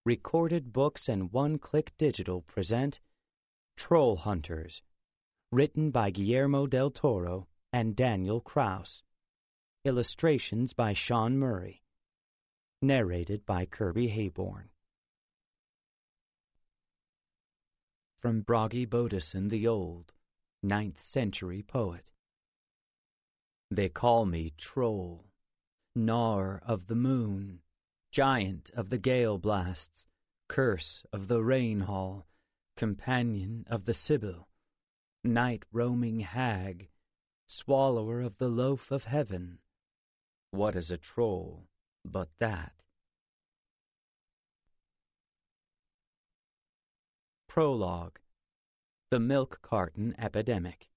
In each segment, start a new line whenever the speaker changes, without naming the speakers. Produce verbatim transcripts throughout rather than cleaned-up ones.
Recorded Books and One-Click Digital present Troll Hunters, written by Guillermo del Toro and Daniel Kraus. Illustrations by Sean Murray. Narrated by Kirby Hayborn. From Bragi Bodisson the Old, ninth century poet. They call me Troll, gnawer of the moon, giant of the gale blasts, curse of the rain hall, companion of the Sibyl, night-roaming hag, swallower of the loaf of heaven. What is a troll but that? Prologue. The Milk Carton Epidemic.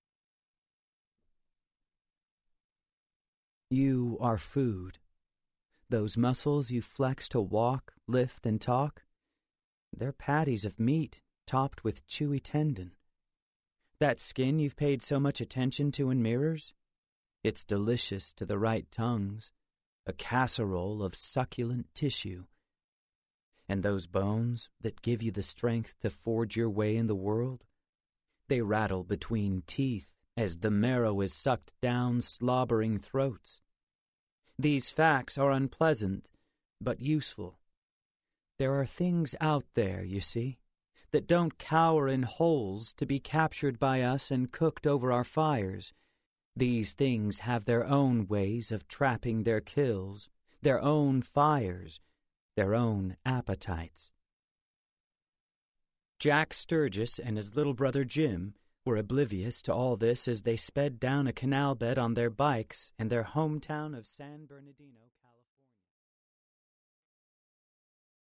You are food. Those muscles you flex to walk, lift, and talk, they're patties of meat topped with chewy tendon. That skin you've paid so much attention to in mirrors, it's delicious to the right tongues, a casserole of succulent tissue. And those bones that give you the strength to forge your way in the world, they rattle between teeth as the marrow is sucked down slobbering throats. These facts are unpleasant, but useful. There are things out there, you see, that don't cower in holes to be captured by us and cooked over our fires. These things have their own ways of trapping their kills, their own fires, their own appetites. Jack Sturgis and his little brother Jim were oblivious to all this as they sped down a canal bed on their bikes in their hometown of San Bernardino.